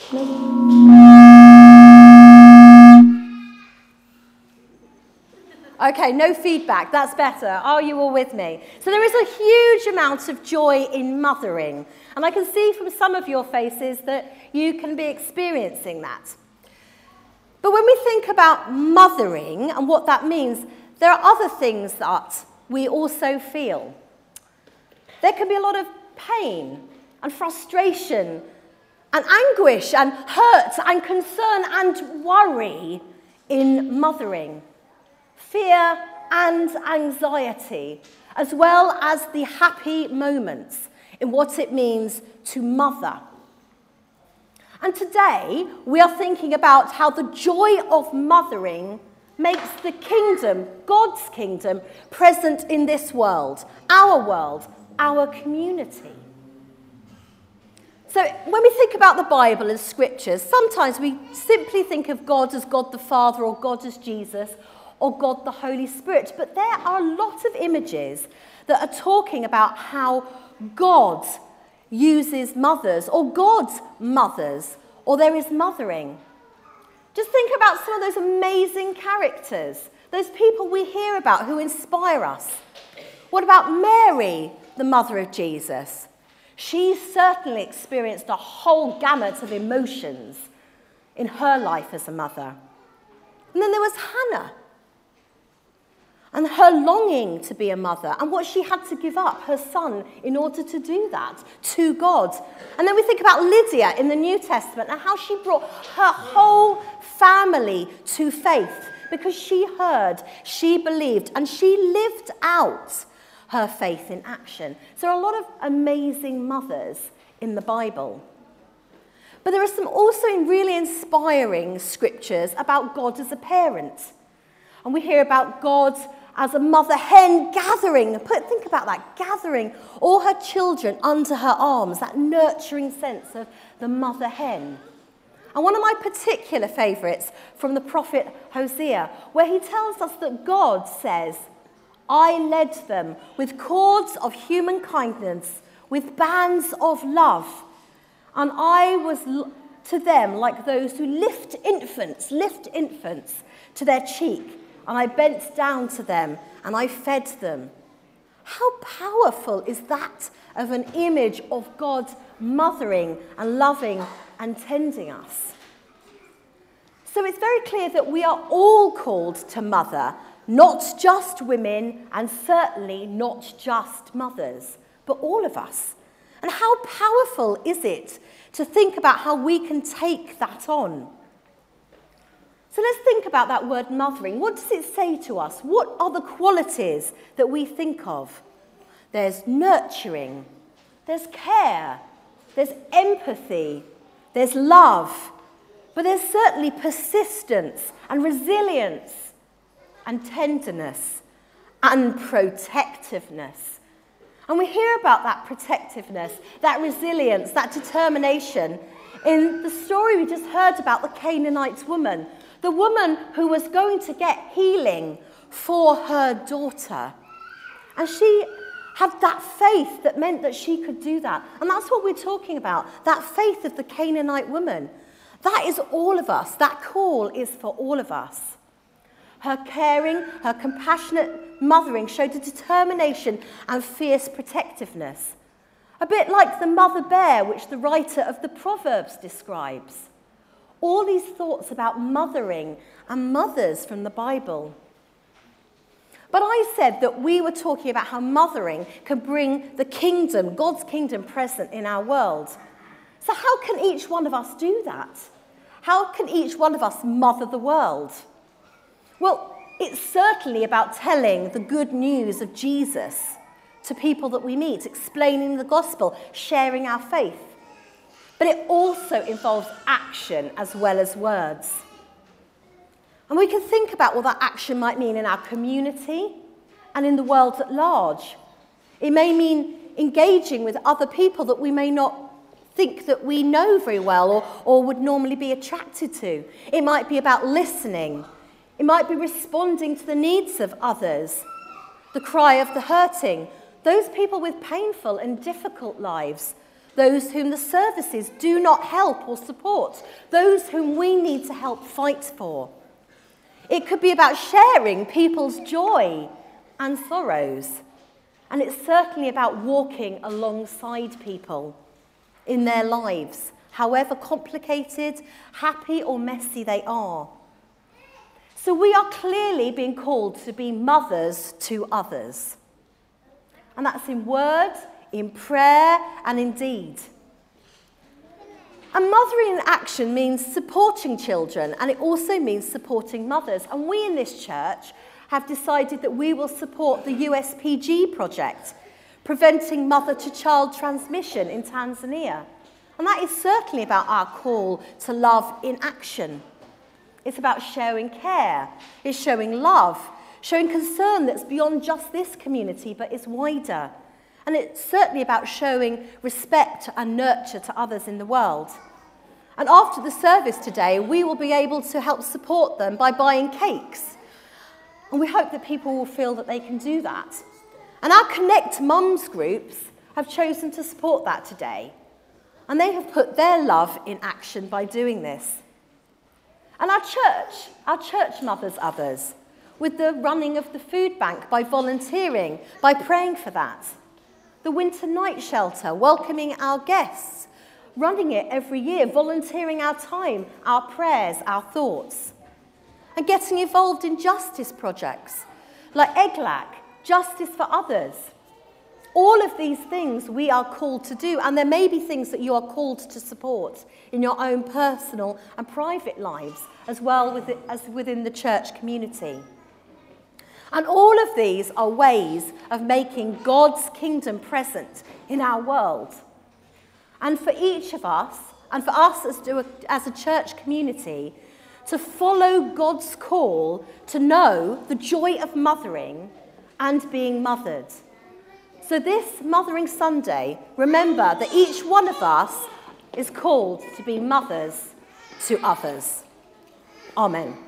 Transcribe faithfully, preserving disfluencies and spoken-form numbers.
Okay, no feedback, that's better. Are you all with me? So there is a huge amount of joy in mothering. And I can see from some of your faces that you can be experiencing that. But when we think about mothering and what that means, there are other things that we also feel. There can be a lot of pain and frustration and anguish and hurt and concern and worry in mothering. Fear and anxiety, as well as the happy moments in what it means to mother. And today, we are thinking about how the joy of mothering makes the kingdom, God's kingdom, present in this world, our world, our community. So when we think about the Bible and scriptures, sometimes we simply think of God as God the Father or God as Jesus or God the Holy Spirit. But there are a lot of images that are talking about how God uses mothers, or God's mothers, or there is mothering. Just think about some of those amazing characters, those people we hear about who inspire us. What about Mary, the mother of Jesus? She certainly experienced a whole gamut of emotions in her life as a mother. And then there was Hannah, and her longing to be a mother, and what she had to give up, her son, in order to do that, to God. And then we think about Lydia in the New Testament, and how she brought her whole family to faith, because she heard, she believed, and she lived out her faith in action. So there are a lot of amazing mothers in the Bible. But there are some also really inspiring scriptures about God as a parent. And we hear about God as a mother hen gathering, put, think about that, gathering all her children under her arms, that nurturing sense of the mother hen. And one of my particular favourites from the prophet Hosea, where he tells us that God says, I led them with cords of human kindness, with bands of love, and I was to them like those who lift infants, lift infants to their cheek, and I bent down to them, and I fed them. How powerful is that of an image of God mothering and loving and tending us? So it's very clear that we are all called to mother, not just women, and certainly not just mothers, but all of us. And how powerful is it to think about how we can take that on? So let's think about that word mothering. What does it say to us? What are the qualities that we think of? There's nurturing, there's care, there's empathy, there's love, but there's certainly persistence and resilience and tenderness and protectiveness. And we hear about that protectiveness, that resilience, that determination in the story we just heard about the Canaanite woman. The woman who was going to get healing for her daughter. And she had that faith that meant that she could do that. And that's what we're talking about, that faith of the Canaanite woman. That is all of us. That call is for all of us. Her caring, her compassionate mothering showed a determination and fierce protectiveness. A bit like the mother bear which the writer of the Proverbs describes. All these thoughts about mothering and mothers from the Bible. But I said that we were talking about how mothering can bring the kingdom, God's kingdom, present in our world. So how can each one of us do that? How can each one of us mother the world? Well, it's certainly about telling the good news of Jesus to people that we meet, explaining the gospel, sharing our faith. But it also involves action as well as words. And we can think about what that action might mean in our community and in the world at large. It may mean engaging with other people that we may not think that we know very well or, or would normally be attracted to. It might be about listening. It might be responding to the needs of others, the cry of the hurting, those people with painful and difficult lives, those whom the services do not help or support, those whom we need to help fight for. It could be about sharing people's joy and sorrows. And it's certainly about walking alongside people in their lives, however complicated, happy or messy they are. So we are clearly being called to be mothers to others. And that's in word, in prayer, and in deed. And mothering in action means supporting children, and it also means supporting mothers. And we in this church have decided that we will support the U S P G project, preventing mother-to-child transmission in Tanzania. And that is certainly about our call to love in action. It's about showing care, it's showing love, showing concern that's beyond just this community, but is wider. And it's certainly about showing respect and nurture to others in the world. And after the service today, we will be able to help support them by buying cakes. And we hope that people will feel that they can do that. And our Connect Mums groups have chosen to support that today. And they have put their love in action by doing this. And our church, our church mothers others, with the running of the food bank, by volunteering, by praying for that. The winter night shelter, welcoming our guests, running it every year, volunteering our time, our prayers, our thoughts. And getting involved in justice projects, like EGLAC, Justice for Others. All of these things we are called to do, and there may be things that you are called to support in your own personal and private lives, as well as within the church community. And all of these are ways of making God's kingdom present in our world. And for each of us, and for us as, do a, as a church community, to follow God's call to know the joy of mothering and being mothered. So this Mothering Sunday, remember that each one of us is called to be mothers to others. Amen.